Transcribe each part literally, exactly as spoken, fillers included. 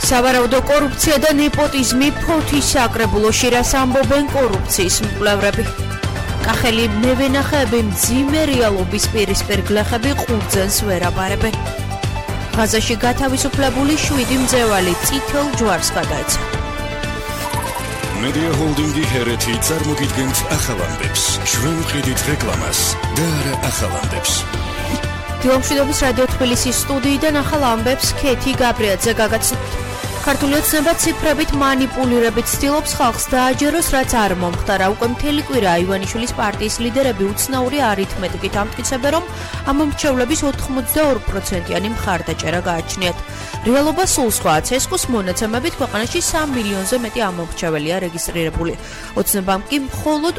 სავარაუდო კორუფცია და ნეპოტიზმი ფოთის საკრებულოში, რას ამბობენ კორუფციის მკვლევრები. კახელი მევენახეები მძიმე რეალობის პირისპირ გლეხები ყურძენს ვერ აბარებენ. ღაზაში გათავისუფლებული შვიდი მძევალი წითელ ჯვარს გადაეცა. Media Holding-ი ჰერეთი წარმოგიდგენთ ახალ ამბებს, ჩვენ ვყიდით რეკლამას და არა ახალ ამბებს. დილომშვიდობის რადიო თბილისის სტუდიიდან ახალ ამბებს ქეთი გაბრიაძე გაგაცნობთ. ქართული ოცნება ციფრებით მანიპულირებით ცდილობს ხალხს დააჯეროს, რაც არ მომხდარა. უკვე მთელი კვირა ივანიშვილის პარტიის ლიდერები უცნაური არითმეტიკით ამტკიცებენ, რომ ამ მრჩევლების ოთხმოცდაორი პროცენტიანი მხარდაჭერა გააჩნიათ. რეალობა სულ სხვაა. ცესკოს მონაცემებით ქვეყანაში სამ მილიონზე მეტი ამომრჩეველია რეგისტრირებული. ოცნებამ კი მხოლოდ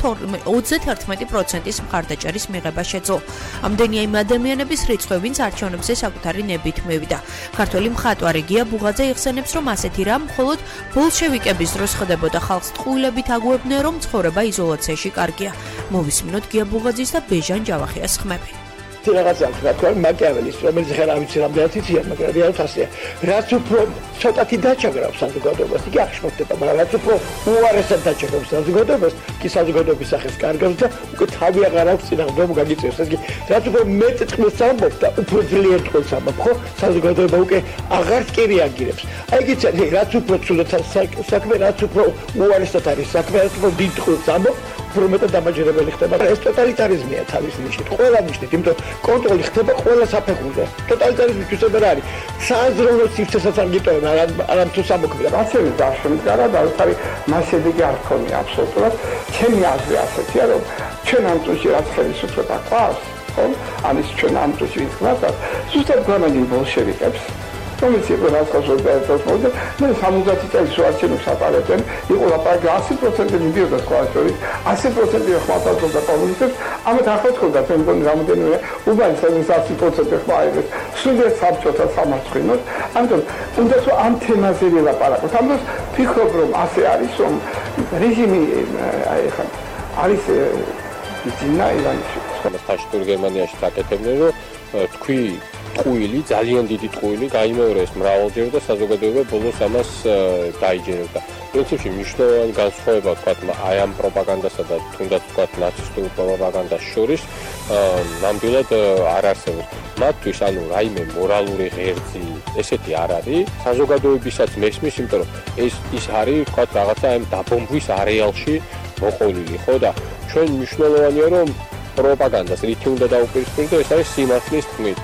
ოცდაერთმეტი პროცენტის მხარდაჭერის მიღება შეძლო. ამდენია იმ ადამიანების რიცხვი, ვინც არჩევნებზე საკუთარი ნებით მივიდა. ქართველი მხატვარი გია ბუღაძე იხსენებს, რომ ასეთი რამ მხოლოდ ბოლშევიკების დროს ხდებოდა. ხალხს ტყუილებით აგუებდნენ, რომ ცხოვრება იზოლაციაში კარგია. მოვისმინოთ გია ბუღაძის და ბეჟან ჯავახიას ხმები. რაღაცა თქვა მაკიაველის, რომელიც ხარ არ ვიცი რამდენად იციან, მაგრამ რეალურად ასეა. რაც უფრო ცოტათი დაჩაგრავს საზოგადოებას, იგი არ შევხვდება, მაგრამ რაც უფრო უარესად დაჩაგრავს საზოგადოებას, კი საზოგადოების სახეს კარგავს და უკვე თავი აღარ აქვს წინააღმდეგ გაგიწევს. ეს კი რაც უფრო მეტ წყვილს ამბობ და უფრო ძლიერ წყვილს ამბობ, ხო, საზოგადოება უკვე აღარ კი რეაგირებს. აი გიცანი, რაც უფრო ცუდად საქმე, რაც უფრო უარესად არის საქმე, რაც უფრო დიდ წყვილს ამბობ, უფრო მეტად დამაჯერებელი ხდება. ეს ტოტალიტარიზმია თავის ნიშნით, ყველა ნიშნით, იმიტომ კონტროლი ხდება ყველა საფეხურზე. ტოტალიტარიზმი თვითონ არ არის. სააზროვნო სივრცესაც არ გიტოვება, არამ თუ სამოქმედა. ასევე დაშემდგარა და თავი მასშტაბი არ ქონია აბსოლუტურად. ჩემი აზრი ასეთია, რომ ჩვენ ამ წუთში რაც ხელისუფლება ყავს, ხო? ამის ჩვენ ამ წუთში ვინც ყავს, ზუსტად გვამაგინ ბოლშევიკებს. რომელიც იყო რასკაშოთა ერთად მოვიდა, მე სამოცდაათი წელს არჩევნებს აპარებდნენ, იყო ლაპარაკი ასი პროცენტი მიდიოდა სკოლაში, ასი პროცენტი ხმაურობდა კომუნისტებს, ამათ ახლა თქონდა ჩვენ მგონი რამოდენიმე უბანი სადაც ასი პროცენტი ხმაურებს, სულ საბჭოთა სამართლინოს, ამიტომ უნდა რომ ამ თემაზე ვილაპარაკოთ. ამიტომ ფიქრობ რომ ასე არის, რომ რეჟიმი აი ხა არის ძინა ივანიშვილის. ფაშისტური გერმანიაში საკეთებდნენ, რომ თქვი ტყუილი, ძალიან დიდი ტყუილი გაიმეორეს მრავალჯერ და საზოგადოება ბოლოს ამას დაიჯერებდა. პრინციპში მნიშვნელოვანი განსხვავება თქვათ აი ამ პროპაგანდასა და თუნდაც თქვათ ნაცისტურ პროპაგანდას შორის ნამდვილად არ არსებობს. მათთვის ანუ რაიმე მორალური ღერძი ესეთი არ არის. საზოგადოებისაც მესმის, იმიტომ რომ ეს ის არის თქვათ რაღაცა ამ დაბომბვის არეალში მოყოლილი, ხო და ჩვენ მნიშვნელოვანია რომ პროპაგანდას რითი უნდა დაუპირისპირდეთ, ეს არის სიმართლის თქმით.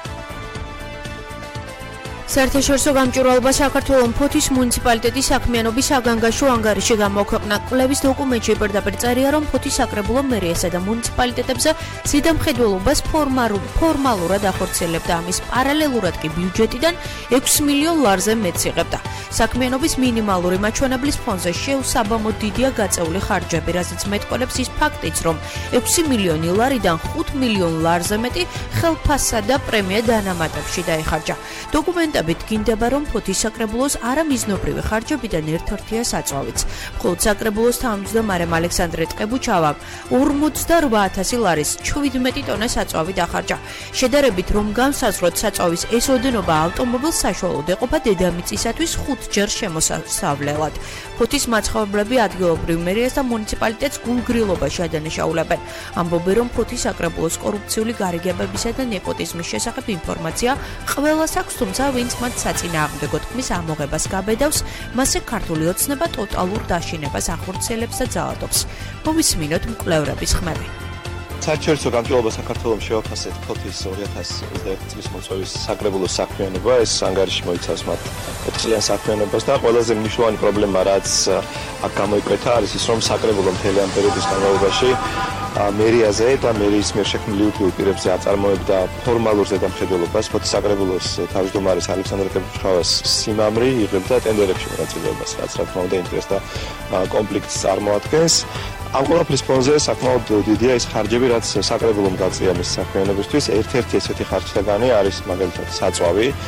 საერთაშორისო გამჭვირვალობა საქართველოს ფოთის მუნიციპალიტეტის საქმიანობის საგანგაშო ანგარიში გამოქვეყნა. კვლევის დოკუმენტში პირდაპირ წერია, რომ ფოთის საკრებულო მერიასა და მუნიციპალიტეტებზე ზედამხედველობას ფორმალურად ახორციელებდა. ამის პარალელურად კი ბიუჯეტიდან ექვსი მილიონ ლარზე მეტს იღებდა. საქმიანობის მინიმალური მაჩვენებლის ფონზე შეუსაბამოდ დიდია გაწეული ხარჯები, რასაც მეტყველებს ის ფაქტიც, რომ ექვსი მილიონი ლარიდან ხუთ მილიონ ლარზე მეტი ხელფასსა და პრემია დანამატებში დაიხარჯა. დოკუმენტ გინდება, რომ ფოთის საკრებულოს არამიზნობრივი ხარჯებიდან ერთ-ერთია საწვავიც. მხოლოდ საკრებულოს თავმჯდომარემ ალექსანდრე ტყებუჩავამ ორმოცდაორბა ათასი ლარის ჩვიდმეტი ტონა საწვავი დახარჯა. შედარებით რომ განსაზღვროთ საწვავის ეს ოდენობა ავტომობილს საშუალოდ ეყოფა დედამიწისათვის ხუთჯერ შემოსავლელად. ფოთის მაცხოვრებლები ადგილობრივ მერიას და მუნიციპალიტეტს გულგრილობაში ადანაშაულებენ. ამბობენ, რომ ფოთის საკრებულოს კორუფციული გარიგებებისა და ნეპოტიზმის შესახებ ინფორმაცია ყველას აქვს, თუმცა ვინც მათ საწინააღმდეგო თქმის ამოღებას გაბედავს, მასზე ქართული ოცნება ტოტალურ დაშინებას ახორციელებს და ძალადობს. მოვისმინოთ მკვლევრების ხმები. საერთაშორისო გამჭვირვალობა საქართველოს შეაფასეთ ფოთის ორი ათას ოცდაერთი წლის მოწვევის საკრებულოს საქმიანობა. ეს ანგარიში მოიცავს მათ ოთხწლიან საქმიანობას და ყველაზე მნიშვნელოვანი პრობლემა, რაც აქ გამოიკვეთა, არის ის, რომ საკრებულო მთელი ამ პერიოდის განმავლობაში მერიაზე და მერიის მიერ შექმნილი უთივ პირებზე აწარმოებდა ფორმალურ ზედამხედველობას. ფოთის საკრებულოს თავმჯდომარის ალექსანდრე ტყებუჩხავას სიმამრი იღებდა ტენდერებში მონაწილეობას, რაც რა თქმა უნდა ინტერესს და კონფლიქტს წარმოადგენს. ამ ყველაფრის ფონზე საკმაოდ დიდია ის ხარჯები, რაც საკრებულომ გაწია მის საქმიანობისთვის. ერთ-ერთი ესეთი ხარჯთაგანი არის მაგალითად საწვავი.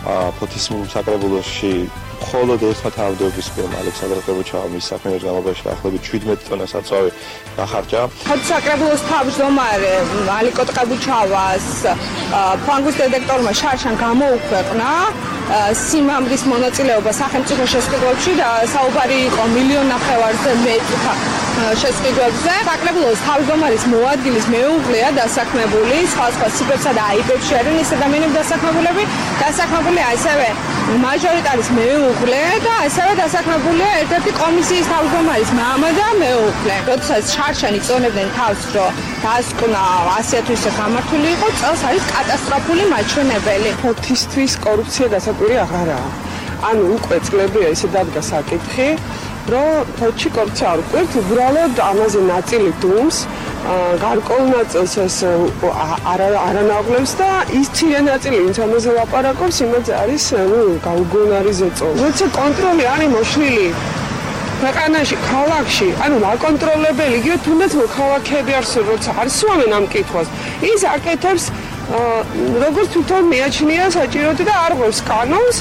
ფოთის საკრებულოში მხოლოდ ერთმა თავმჯდომარის პირმა ალექსანდრე ყებუჩავამ ის საქმეების განმავლობაში დაახლოებით შვიდმეტი ტონა საწვავი დახარჯა. ფოთის საკრებულოს თავმჯდომარე ალიკო ყებუჩავას ფანგუს დედექტორმა შარშან გამოუქვეყნა სიმამრის მონაწილეობა სახელმწიფო შესყიდვებში და საუბარი იყო მილიონ ნახევარზე მეტ შესყიდვებზე. საკრებულოს თავმჯდომარის მოადგილის მეუღლეა დასაქმებული, სხვადასხვა სიბებსა და აიბებში არიან ეს ადამიანები დასაქმებულები, დასაქმებული ასევე მაჟორიტარის მეუღლე და ასევე დასაქმებულია ერთ-ერთი კომისიის თავმჯდომარის მამა და მეუღლე. როდესაც შარშანი წონებდნენ თავს, რომ დასკვნა ასეთვისე გამართული იყო, წელს არის კატასტროფული მაჩვენებელი. ფოთისთვის კორუფცია გასაკვირი აღარაა. ანუ უკვე წლებია ისე დადგა საკითხი, რომ ფოთში კორუფცია არ უყვირთ, უბრალოდ ამაზე ნაწილი დუმს, გარკვეულ ნაწილს ეს არანაკლებს და ის მცირე ნაწილი, ვინც ამაზე ლაპარაკობს, იმაზე არის ანუ გაუგონარი ზეწოლა. როცა კონტროლი არის მოშლილი ქვეყანაში, ქალაქში, ანუ აკონტროლებელი, იგივე თუნდაც მოქალაქეები არსებობენ, როცა არ სვამენ ამ კითხვას, ის აკეთებს როგორც თვითონ მიაჩნია საჭიროთი და არ ღვევს კანონს.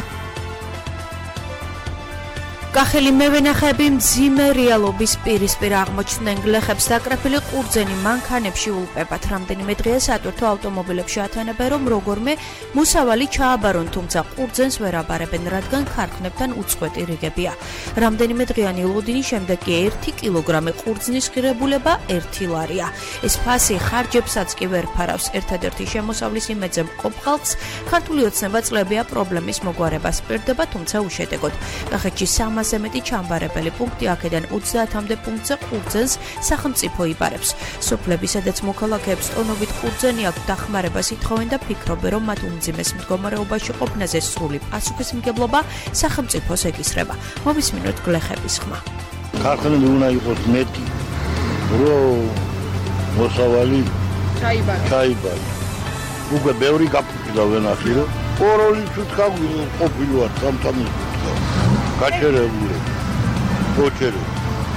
კახელი მევენახეები მძიმე რეალობის პირისპირ აღმოჩნდნენ გლეხებს დაკრეფილი ყურძენი მანქანებში ულპებათ. რამდენიმე დღეა სატვირთო ავტომობილებში ათანებენ, რომ როგორმე მუსავალი ჩააბარონ, თუმცა ყურძენს ვერ აბარებენ, რადგან ქარხნებთან უწყვეტი რიგებია. რამდენიმე დღიანი ლოდინის შემდეგ კი ერთი კილოგრამი ყურძნის ღირებულება ერთი ლარია. ეს ფასი ხარჯებსაც კი ვერ ფარავს. ერთადერთი შემოსავლის იმედზე მყოფ ხალხს ქართული ოცნება წლებია პრობლემის მოგვარებას პირდება, თუმცა უშედეგოდ. კახეთში სამას მეტი ჩამბარებელი პუნქტი, აქედან ოცდაათამდე პუნქტზე ყურძენს სახელმწიფო იბარებს. სოფლები, სადაც მოქალაქეებს ტონობით ყურძენი აქვთ, დახმარებას ითხოვენ და ფიქრობენ, რომ მათ უმძიმეს მდგომარეობაში ყოფნაზე სრული პასუხისმგებლობა სახელმწიფოს ეკისრება. მოვისმინოთ გლეხების ხმა. ქარხნები უნდა იყოს მეტი, რომ მოსავალი ჩაიბაროს. უკვე ბევრი გაფუჭდა ვენახი, რომ ოროლი თუთხა ყოფილვარ სამთამი გაჩერებული, ოჩერებული.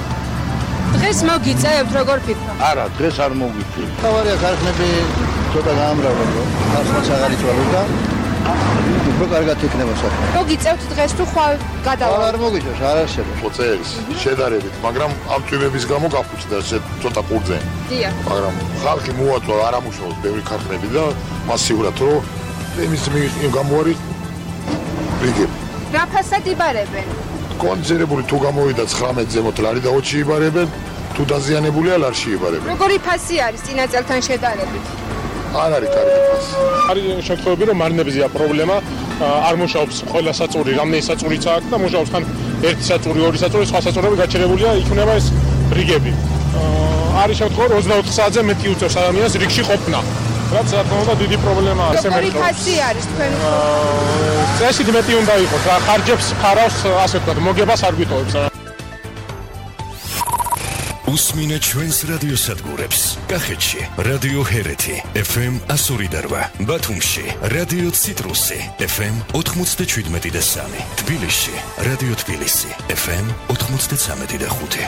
დღეს მოგიწევთ, როგორ ფიქრობთ? არა, დღეს არ მოგიწევთ. თავარია ქარხნები ცოტა გაამრავლა, ხარხნაც აღარ იცვალოს და უფრო კარგად იქნება საქმე. მოგიწევთ დღეს თუ ხვალ გადავა? არ მოგიწევს, არ არსებობს. ოცერის შედარებით, მაგრამ ამ თვიმების გამო გაფუჭდა ცოტა ყურძენი. დიახ. მაგრამ ხალხი მოაწვა, არ ამუშავოს ბევრი ქარხნები და მასიურად რომ იმის გამოარი რიგები. რა ფასად იბარებენ? კონცერტებული თუ გამოვიდა ცხრამეტ ზემოთ ლარი და ოცი იბარებენ, თუ დაზიანებულია ლარში იბარებენ. როგორი ფასი არის წინა წელთან შედარებით? არ არის კარგი ფასი. არის შემთხვევები, რომ მარნებზეა პრობლემა, არ მუშაობს ყველა საწური, რამდენი საწურიც აქვს და მუშაობს თან ერთი საწური, ორი საწური, სხვა საწურები გაჩერებულია, იქნება ეს რიგები. არის შემთხვევა, რომ ოცდაოთხ საათზე მეტი უწევს ადამიანს რიგში ყოფნა. რაც რა თქმა უნდა დიდი პრობლემაა. როგორი ფასი არის თქვენ? წესით მეტი უნდა იყოს, რა ხარჯებს ფარავს, ასე ვთქვათ, მოგებას არ გვითხოვებს. უსმინეთ ჩვენს რადიოსადგურებს. კახეთში რადიო ჰერეთი ეფ ემ εκατო ორი და რვა, ბათუმში რადიო ციტრუსი ეფ ემ ოთხმოცდაშვიდმეტი და სამი, თბილისში რადიო თბილისი ეფ ემ ოთხმოცდაცამეტი და ხუთი.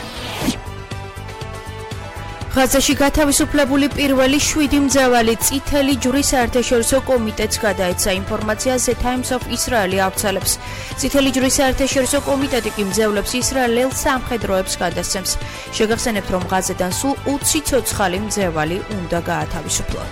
ღაზაში გათავისუფლებული პირველი შვიდი მძევალი წითელი ჯვრის საერთაშორისო კომიტეტს გადაეცა. ინფორმაციას The Times of Israel ავრცელებს. წითელი ჯვრის საერთაშორისო კომიტეტი კი მძევლებს ისრაელელ სამხედროებს გადასცემს. შეგახსენებთ, რომ ღაზიდან სულ ოცი ცოცხალი მძევალი უნდა გაათავისუფლონ.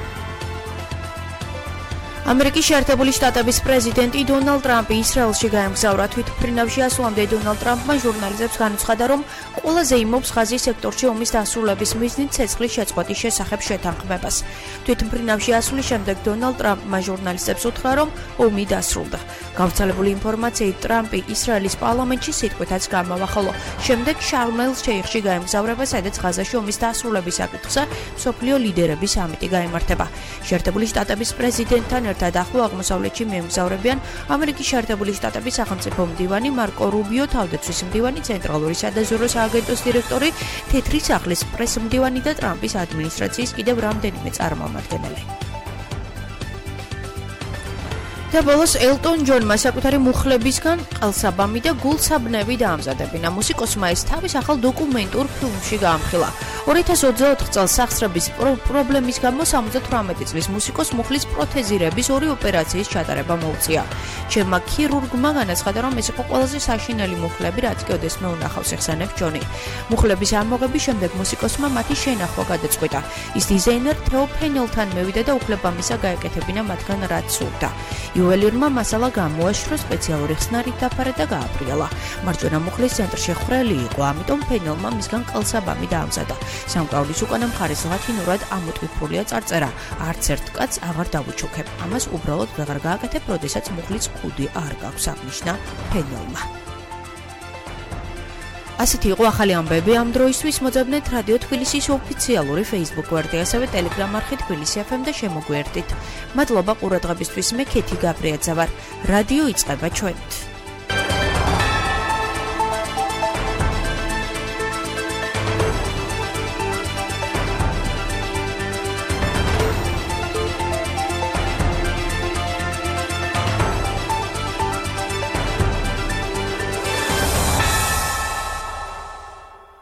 ამერიკის შეერთებული შტატების პრეზიდენტი დონალდ ტრამპი ისრაელში გაემგზავრა. თვითმფრინავში ასვლამდე დონალდ ტრამპმა ჟურნალისტებს განუცხადა, რომ ყველაზე იმობს ღაზის სექტორში ომის დასრულების მიზნით ცეცხლის შეწყვეტის შესახებ შეთანხმებას. თვითმფრინავში ასვლის შემდეგ დონალდ ტრამპმა ჟურნალისტებს უთხრა, რომ ომი დასრულდა. გავრცელებული ინფორმაციით ტრამპი ისრაელის პარლამენტში სიტყვითაც გამავა, ხოლო შემდეგ შარმ-ელ-შეიხში გაემგზავრება, სადაც ღაზაში ომის დასრულების საკითხზე მსოფლიო ლიდერების სამიტი გაიმართება. შეერთებული შტატების პრეზიდენტთან ერთად ახლო აღმოსავლეთში მიემგზავრებიან ამერიკის შეერთებული შტატების სახელმწიფო მდივანი მარკო რუბიო, თავდაცვის მდივანი, ცენტრალური სადაზვერვო სააგენტოს დირექტორი, თეთრი სახლის პრესმდივანი და ტრამპის ადმინისტრაციის კიდევ რამდენიმე წარმომადგენელი. და ბოლოს ელტონ ჯონმა საკუთარი მუხლებისგან ყელსაბამი და გულსაბნევი დაამზადებინა. მუსიკოსმა ეს თავის ახალ დოკუმენტურ ფილმში გაამხილა. ორი ათას ოცდაოთხ წელს სახსრების პრობლემის გამო სამოცდათვრამეტი წლის მუსიკოს მუხლის პროთეზირების ორი ოპერაციის ჩატარება მოუწია. ჩემმა ქირურგმა განაცხადა, რომ ეს იყო ყველაზე საშინელი მუხლები, რაც კი ოდესმე უნახავს ეხსენებს ჯონი. მუხლების ამოღების შემდეგ მუსიკოსმა მათი შენახვა გადაწყვიტა. ის დიზაინერ თეო ფენელთან მევიდა და უფლებამისა გაეკეთებინა მათგან რაც სურდა. იუველირმა მასალა გამოაშრო, სპეციალური ხსნარით დაფარა და გააბრიალა. მარჯვენა მუხლის ცენტრში ხრელი იყო, ამიტომ ფენელმა მისგან ყელსაბამი დაამზადა. სამკაულის უკანა მხარეს ლათინურად ამოტვიფრულია წარწერა. არც ერთ კაცს აღარ დავუჩუქებ. ამას უბრალოდ ვეღარ გააკეთებ, როდესაც მუხლის კუდი არ გაქვს, აღნიშნა ფენელმა. ასეთი იყო ახალი ამბები ამ დროისთვის. მოძებნეთ რადიო თბილისის ოფიციალური Facebook გვერდი, ასევე Telegram არხი თბილისი ეფ ემ და შემოგვიერთდით. მადლობა ყურადღებისთვის. მე ქეთი გაბრიაძე ვარ. რადიო იწყება ჩვენით.